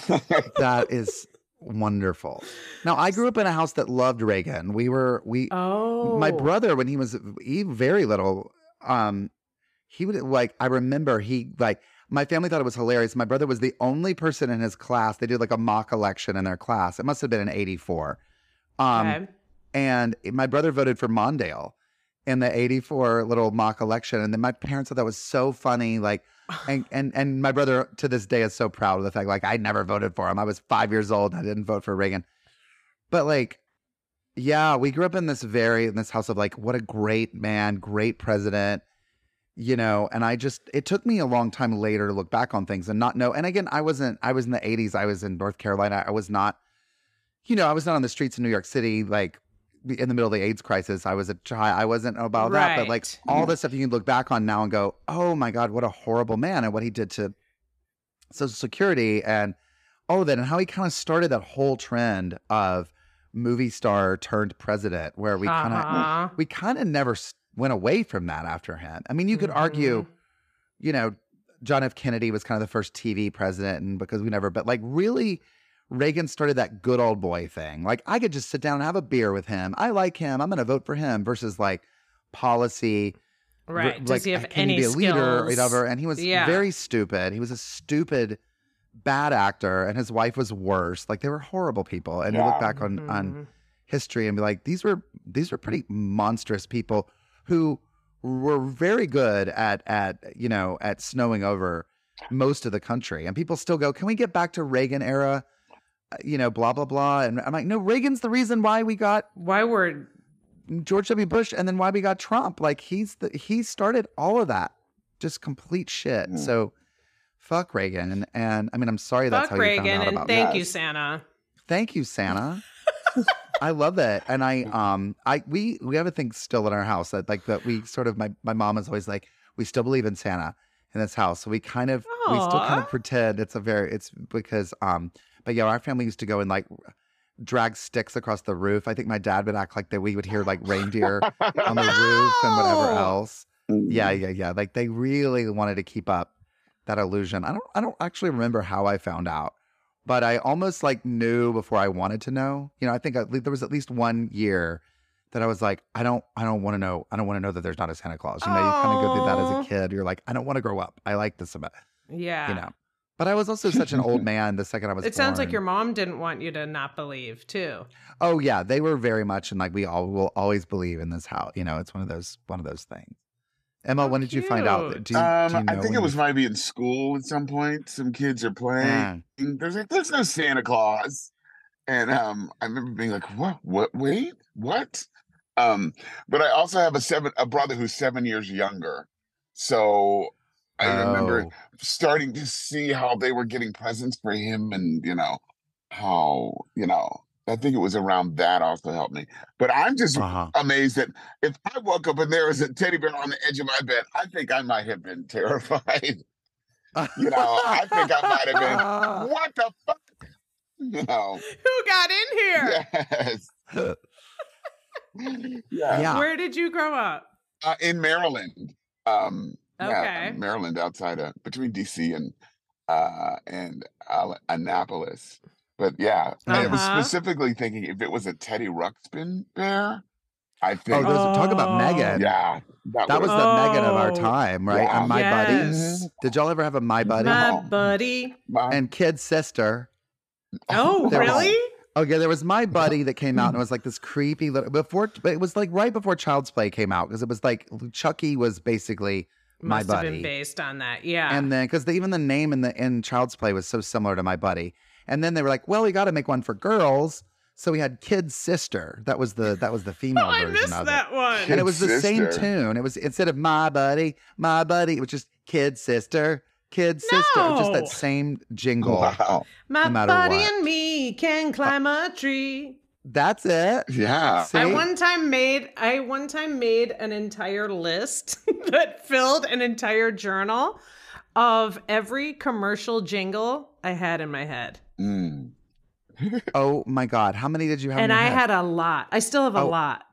That is wonderful. Now, I grew up in a house that loved Reagan. We were we. Oh. My brother, when he was he, very little, um, he would like. I remember he like. My family thought it was hilarious. My brother was the only person in his class. They did like a mock election in their class. It must have been in eighty-four. Um, Okay. And my brother voted for Mondale in the eighty-four little mock election. And then my parents thought that was so funny. Like, and, and, and my brother to this day is so proud of the fact, like, I never voted for him. I was five years old. And I didn't vote for Reagan. But like, yeah, we grew up in this very, in this house of like, what a great man, great president, you know, and I just, it took me a long time later to look back on things and not know. And again, I wasn't, I was in the eighties. I was in North Carolina. I was not, you know, I was not on the streets of New York City, like in the middle of the AIDS crisis. I was a child. I wasn't about that, but like Right. all this stuff you can look back on now and go, oh my God, what a horrible man and what he did to Social Security and all of that and how he kind of started that whole trend of movie star turned president where we kind of, Uh-huh. we kind of never s- went away from that after him. I mean, you could argue, Mhm. you know, John F. Kennedy was kind of the first T V president, and because we never, but like really, Reagan started that good old boy thing. Like I could just sit down and have a beer with him. I like him. I'm going to vote for him versus like policy. Right. r- Does like, he have can any you be a leader or skills? whatever? And he was Yeah. very stupid. He was a stupid, bad actor, and his wife was worse. Like they were horrible people. And you look Yeah. back on on Mhm. history and be like, these were these were pretty monstrous people who were very good at at you know at snowing over most of the country. And people still go, can we get back to Reagan era? Uh, You know, blah blah blah. And I'm like, no, Reagan's the reason why we got Why were George W. Bush, and then why we got Trump. Like he's the he started all of that, just complete shit. Mm. So fuck Reagan. And and I mean, I'm sorry that's fuck how you Reagan found out and about thank me. you, Yes. Santa. Thank you, Santa. I love that. And I um I we we have a thing still in our house that like that we sort of my, my mom is always like, we still believe in Santa in this house. So we kind of we still kind Aw. of pretend it's a very it's because um but yeah, our family used to go and like drag sticks across the roof. I think my dad would act like that we would hear like reindeer on the roof and whatever No! else. Yeah, yeah, yeah. Like they really wanted to keep up that illusion. I don't I don't actually remember how I found out, but I almost like knew before I wanted to know. You know, I think at least, there was at least one year that I was like, I don't I don't want to know. I don't want to know that there's not a Santa Claus. You know, you kind of go through that as Aw. a kid. You're like, I don't want to grow up. I like this about, Yeah. you know. But I was also such an old man the second I was It sounds like born. your mom didn't want you to not believe too. Oh yeah, they were very much and like we all will always believe in this house. You know, it's one of those one of those things. Emma, How when did you find out? cute. Do you, Um, do you know I think when it was you- maybe in school at some point. Some kids are playing. Yeah. There's like, there's no Santa Claus, and um, I remember being like, what? What? Wait, what? Um, but I also have a seven, a brother who's seven years younger, so I remember Oh. starting to see how they were getting presents for him, and you know how you know. I think it was around that also helped me. But I'm just Uh-huh. amazed that if I woke up and there was a teddy bear on the edge of my bed, I think I might have been terrified. You know, I think I might have been, what the fuck? You know, Who got in here? yes. yeah. Yeah. Where did you grow up? Uh, in Maryland. Um, Yeah, Okay. Maryland, outside of between D C and uh and Al- Annapolis. But yeah, I was Uh-huh. specifically thinking if it was a Teddy Ruxpin bear, I Oh, think, those talk about Oh. Megan. yeah, that That would was have, the Megan of our Oh. time, right? yeah. And My Buddy. Yes. Did y'all ever have a My Buddy? My No. buddy. My, And Kid Sister. Oh, There was- really? Oh yeah, there was My Buddy that came out and it was like this creepy little before. But it was like right before Child's Play came out because it was like Chucky was basically My Must have Buddy. been based on that. Yeah. And then, because even the name in the in Child's Play was so similar to My Buddy, and then they were like, "Well, we got to make one for girls," so we had Kid Sister. That was the that was the oh, female I version missed of that it, one. and it was the Kid same Sister. tune. It was instead of My Buddy, My Buddy, it was just Kid Sister, Kid Sister, just No. that same jingle. wow. My no matter buddy what. and me can climb a tree. That's it. Yeah. See? I one time made I one time made an entire list that filled an entire journal of every commercial jingle I had in my head. Mm. Oh my God, how many did you have? in And your I head? had a lot. I still have a Oh. lot.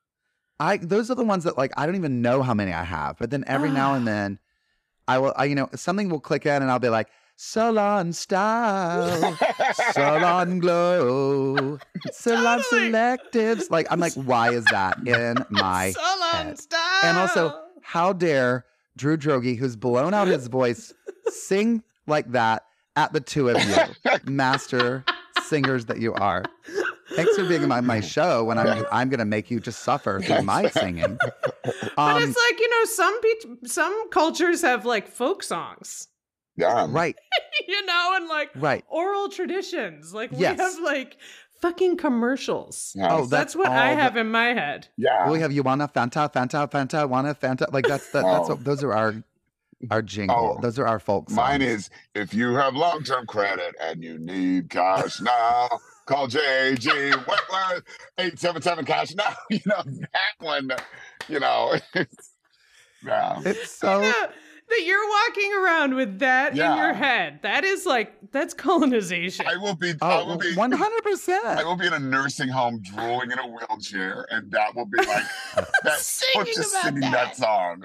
I those are the ones that like I don't even know how many I have, but then every now and then I will I you know something will click in and I'll be like salon style, salon glow, salon Totally. selectives. Like I'm like, why is that in my Salon head? style. And also, how dare Drew Droege, who's blown out his voice, sing like that at the two of you, master singers that you are. Thanks for being on my show when I'm I'm gonna make you just suffer through my singing. But Um, it's like, you know, some pe- some cultures have like folk songs, Yeah. right, you know, and like right. oral traditions. Like we Yes. have like fucking commercials. Yes. Oh, That's, that's what I all the- have in my head. yeah. We have you wanna Fanta, Fanta, Fanta, wanna Fanta. Like that's the, that's Oh. what, those are our our jingle. Oh, Those are our folk songs. Mine is if you have long term credit and you need cash now, call J G Wetland eight seven seven cash now. You know, that one, you know. Yeah. It's so Yeah, that you're walking around with that in Yeah. your head. That is like that's colonization. I will be I will oh be one hundred I percent. will be in a nursing home drooling in a wheelchair, and that will be like that's Singing just about singing that. that song.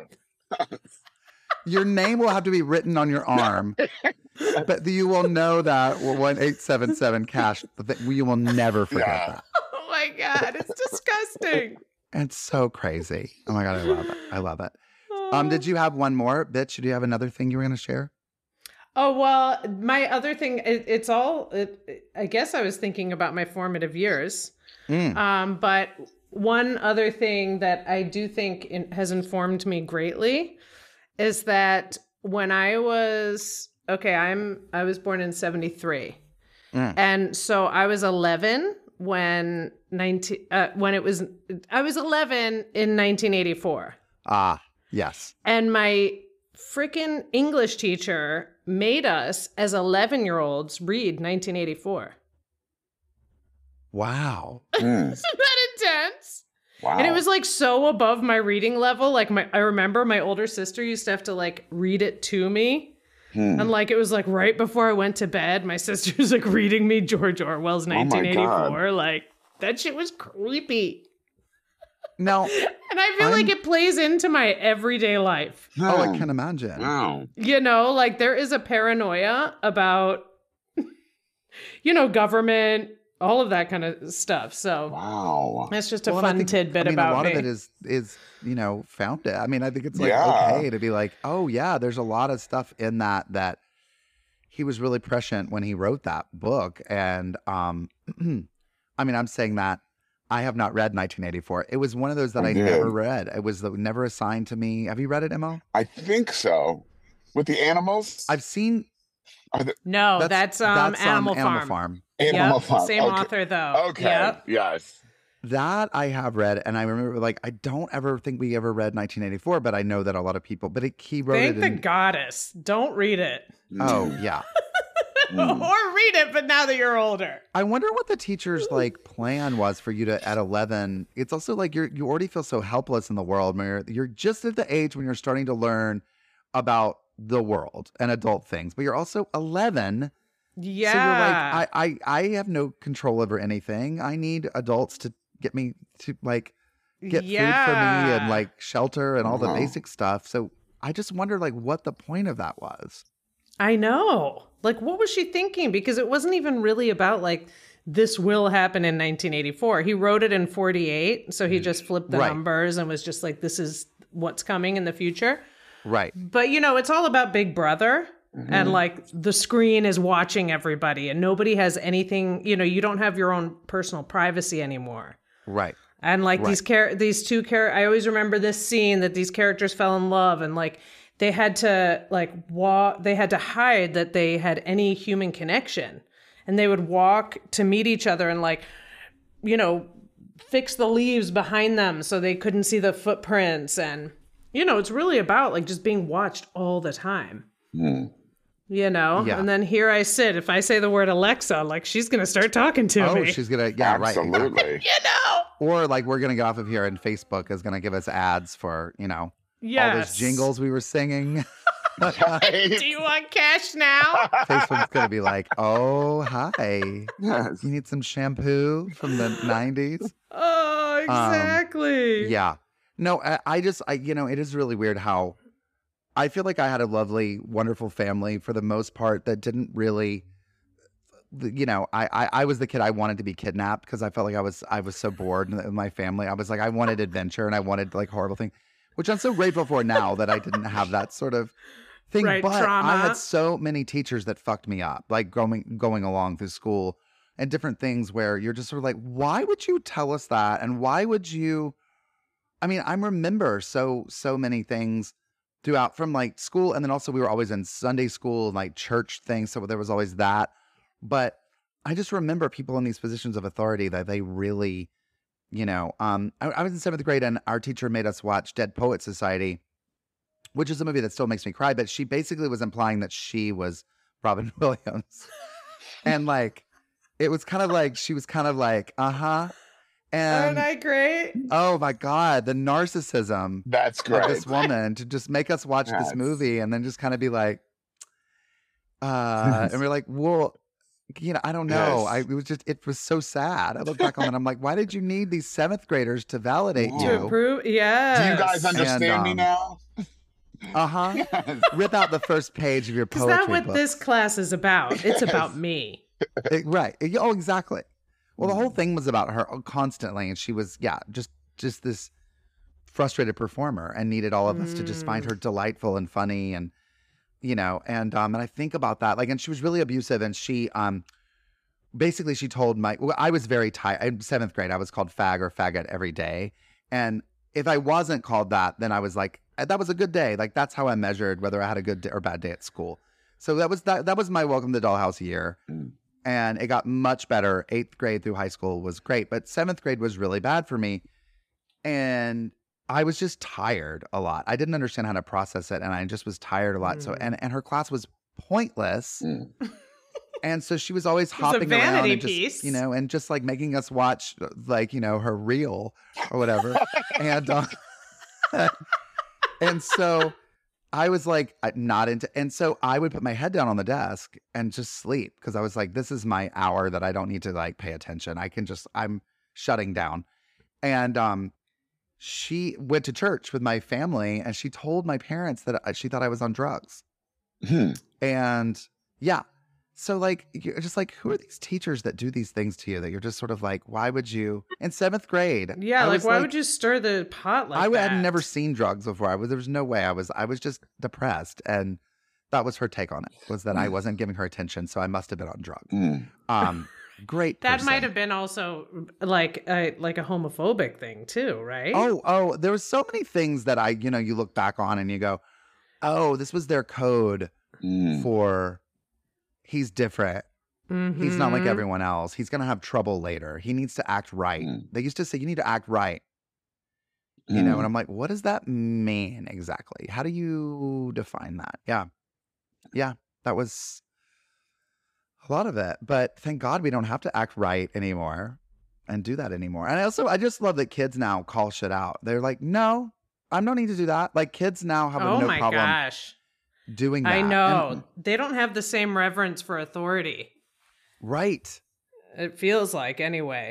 Your name will have to be written on your arm, but you will know that one eight seven seven cash. That you will never forget Yeah. that. Oh my god, it's disgusting. It's so crazy. Oh my God, I love it. I love it. Um, did you have one more, bitch? Do you have another thing you were going to share? Oh well, my other thing, it, it's all. It, I guess I was thinking about my formative years, Mm. um, but one other thing that I do think in, has informed me greatly is that when I was okay, I'm I was born in seventy-three, Mm. and so I was eleven when nineteen uh, when it was I was eleven in nineteen eighty-four. Ah, yes. And my freaking English teacher made us as eleven year olds read nineteen eighty-four. Wow. Mm, Isn't that intense? wow. And it was like so above my reading level. Like my, I remember my older sister used to have to like read it to me. Hmm. And like it was like right before I went to bed, my sister was like reading me George Orwell's Oh my nineteen eighty-four. God. Like that shit was creepy. No. And I feel like I'm- it plays into my everyday life. Oh, I Hmm. can imagine. Wow. You know, like there is a paranoia about, you know, government, all of that kind of stuff. So Wow. that's just a Well, and I fun think- tidbit I mean, about a lot me. of it is is you know founded. I mean, I think it's like Yeah. okay to be like, oh yeah, there's a lot of stuff in that that he was really prescient when he wrote that book. And um, I mean, I'm saying that I have not read nineteen eighty-four. It was one of those that I I did. never read. It was the, never assigned to me. Have you read it, Emma? I think so. With the animals? I've seen. no, that's, um, that's, Animal, Animal Farm. Farm. Animal Yep, Farm. same okay. author though. Okay. Yep. Yes. That I have read, and I remember like I don't ever think we ever read nineteen eighty-four, but I know that a lot of people. But it, he wrote Thank it. the In, goddess. Don't read it. oh Mm, yeah. mm. Or read it, but now that you're older. I wonder what the teacher's like plan was for you to at eleven. It's also like you're you already feel so helpless in the world. When you're, you're just at the age when you're starting to learn about the world and adult things, but you're also eleven. Yeah. So you're like, I, I I have no control over anything. I need adults to get me to like get food for me and like shelter and all the Uh-huh. basic stuff. So I just wonder like what the point of that was. I know. Like, what was she thinking? Because it wasn't even really about like, this will happen in nineteen eighty-four. He wrote it in forty-eight. So he just flipped the Right. numbers and was just like, this is what's coming in the future. Right. But, you know, it's all about Big Brother. Mm-hmm. And like the screen is watching everybody and nobody has anything, you know, you don't have your own personal privacy anymore. Right. And like Right. these char- these two char- I always remember this scene that these characters fell in love and like they had to like walk, they had to hide that they had any human connection. And they would walk to meet each other and like, you know, fix the leaves behind them so they couldn't see the footprints. And, you know, it's really about like just being watched all the time. Hmm. You know, Yeah. and then here I sit. If I say the word Alexa, like she's going to start talking to Oh, me. she's gonna yeah, right. Absolutely. You know? Or like we're gonna get off of here and Facebook is gonna give us ads for, you know, Yes. all those jingles we were singing. Right? Do you want cash now? Facebook's gonna be like, oh hi. Yes. You need some shampoo from the nineties? Oh, exactly. Yeah. No, I, I just, I, you know, it is really weird how I feel like I had a lovely, wonderful family for the most part that didn't really, you know, I, I, I was the kid I wanted to be kidnapped because I felt like I was, I was so bored in my family. I was like, I wanted adventure and I wanted like horrible things, which I'm so grateful for now that I didn't have that sort of thing. Right, but trauma. I had so many teachers that fucked me up, like going, going along through school and different things where you're just sort of like, why would you tell us that? And why would you, I mean, I remember so, so many things throughout from like school. And then also we were always in Sunday school and like church things. So there was always that. But I just remember people in these positions of authority that they really, you know, um, I, I was in seventh grade and our teacher made us watch Dead Poet Society, which is a movie that still makes me cry. But she basically was implying that she was Robin Williams. And like, it was kind of like, she was kind of like, uh-huh. And Aren't I great? oh my God, the narcissism That's of great. this woman to just make us watch Yes. this movie and then just kind of be like, uh, and we're like, well, you know, I don't know. Yes. I it was just it was so sad. I look back on it, and I'm like, why did you need these seventh graders to validate Wow. To you? approve? Yes. Do you guys understand And, me um, now? Uh huh. Yes. Rip out the first page of your Is poetry that what book. this class is about? It's about me. It- right. It- oh, exactly. Well, the whole thing was about her constantly, and she was, yeah, just just this frustrated performer, and needed all of us to just find Mm. her delightful and funny, and you know, and um, and I think about that, like, and she was really abusive, and she um, basically she told my, well, I was very tired. In seventh grade, I was called fag or faggot every day, and if I wasn't called that, then I was like, that was a good day. Like that's how I measured whether I had a good day or bad day at school. So that was that. That was my Welcome to the Dollhouse year. Mm. And it got much better. Eighth grade through high school was great, but seventh grade was really bad for me. And I was just tired a lot. I didn't understand how to process it, and I just was tired a lot. So, Mm. and and her class was pointless, Mm. and so she was always was a hopping around vanity and just, piece. you know, and just like making us watch like you know her reel or whatever, and uh, and so. I was like uh, not into, and so I would put my head down on the desk and just sleep because I was like, this is my hour that I don't need to like pay attention. I can just, I'm shutting down. And um, she went to church with my family and she told my parents that uh, she thought I was on drugs. Hmm. And yeah, so like, you're just like, who are these teachers that do these things to you that you're just sort of like, why would you, in seventh grade? Yeah, I like was why would you stir the pot like I that? had never seen drugs before. I was there was no way. I was I was just depressed, and that was her take on it. Was that I wasn't giving her attention, so I must have been on drugs. Mm. Um, great. That person. might have been also like a like a homophobic thing too, right? Oh, oh, there was so many things that I, you know, you look back on and you go, oh, this was their code Mm. for he's different. He's not like Mhm. everyone else. He's gonna have trouble later. He needs to act right. Mm. They used to say you need to act right. You know, Mm. and I'm like, what does that mean exactly? How do you define that? Yeah. Yeah, that was a lot of it. But thank God we don't have to act right anymore and do that anymore. And I also, I just love that kids now call shit out. They're like, no, I don't need to do that. Like kids now have Oh no my problem gosh. doing that. I And- know. They don't have the same reverence for authority. right. It feels like anyway.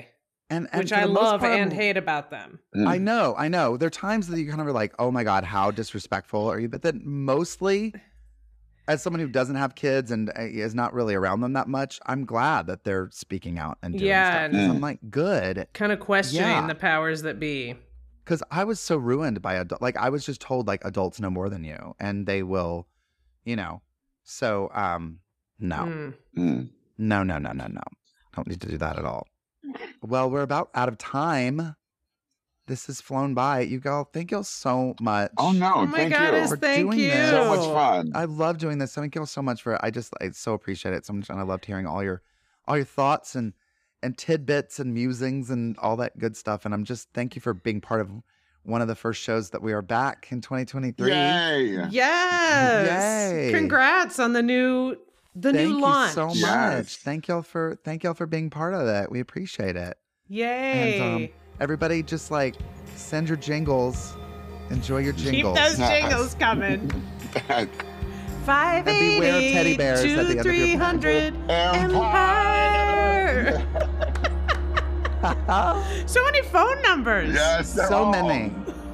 And, and which for I the most love part, and I'm- hate about them. I know, I know. There are times that you kind of are like, oh my God, how disrespectful are you? But then mostly, as someone who doesn't have kids and uh, is not really around them that much, I'm glad that they're speaking out and doing Yeah, stuff. 'Cause and- I'm like, good. Kind of questioning Yeah. the powers that be. Because I was so ruined by adult. Like I was just told like adults know more than you, and they will, you know. So um, no, Mm. Mm. no, no, no, no, no. Don't need to do that at all. Well, we're about out of time. This has flown by. You all, thank you all so much. Oh no! Oh my thank goodness, you. For thank doing you. this. So much fun. I love doing this. Thank you all so much for. I just I so appreciate it so much, and I loved hearing all your, all your thoughts and and tidbits and musings and all that good stuff. And I'm just thank you for being part of one of the first shows that we are back in twenty twenty-three. Yay! Yes. Yay. Congrats on the new the Thank new you launch. so much. Yes. Thank y'all for thank y'all for being part of that. We appreciate it. Yay. And um, everybody, just like send your jingles. Enjoy your Keep jingles. those Nice. jingles coming. Five And beware of teddy eighty bears at the end of your three hundred Empire. Empire. So many phone numbers. Yes, they're So all- many.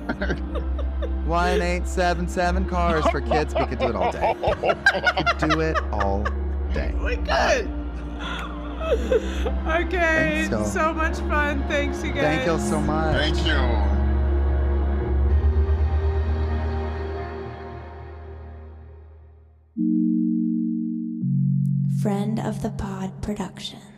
One eight seven seven cars for kids. We could do it all day. We could do it all day. We could. Okay. Thanks, y'all. So much fun. Thanks, you guys. Thank y'all so much. Thank you. Friend of the Pod Production.